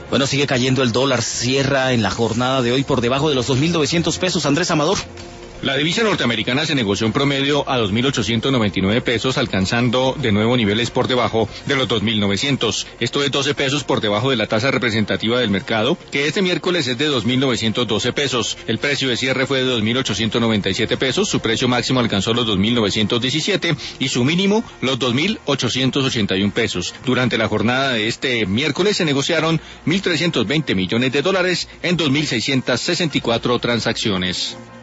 Bueno, sigue cayendo el dólar, cierra en la jornada de hoy por debajo de los 2.900 pesos. Andrés Amador. La divisa norteamericana se negoció en promedio a 2.899 pesos, alcanzando de nuevo niveles por debajo de los 2.900. Esto es 12 pesos por debajo de la tasa representativa del mercado, que este miércoles es de 2.912 pesos. El precio de cierre fue de 2.897 pesos, su precio máximo alcanzó los 2.917 y su mínimo los 2.881 pesos. Durante la jornada de este miércoles se negociaron 1.320 millones de dólares en 2.664 transacciones.